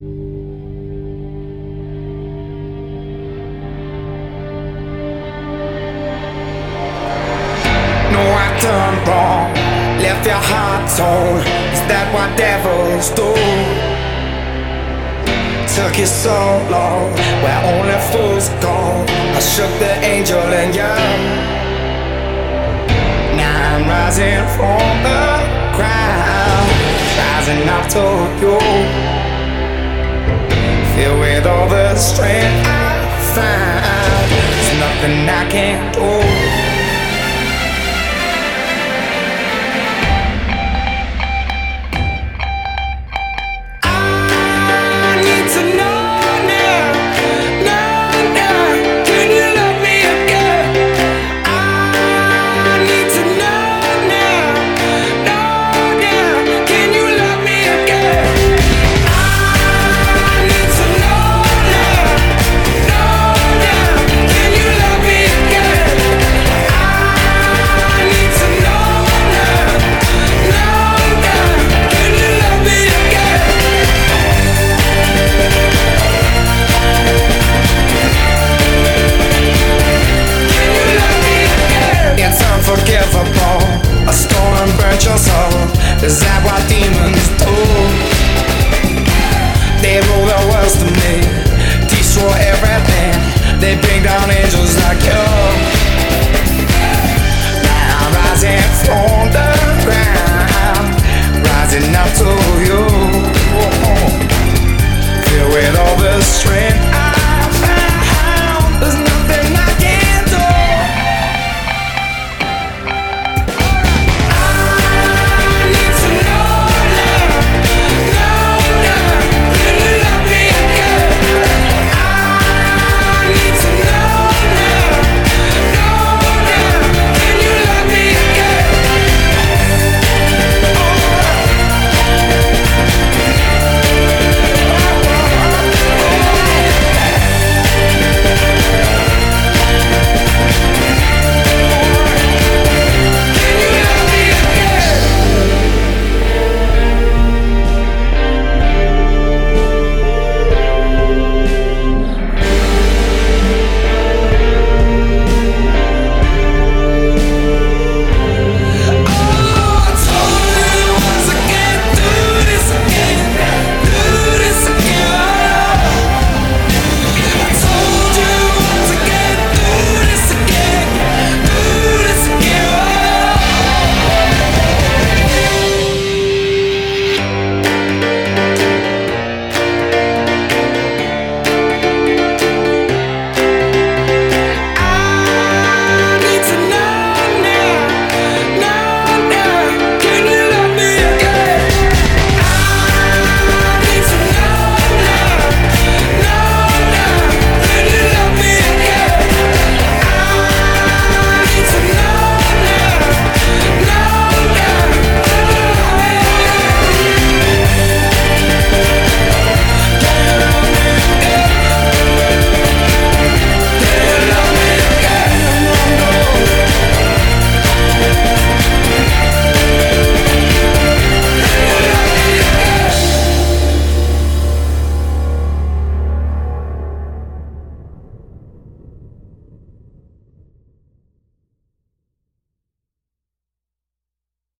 No, I done wrong, left your heart torn. Is that what devils do? Took you so long, where only fools go. I shook the angel in you. Now I'm rising from the ground, rising up to you. Filled with all the strength I find, there's nothing I can't do. A storm burnt your soul. Is that what demons do? They rule the world to me, destroy everything. They bring down angels like you. Now I'm rising from the ground, rising up to you.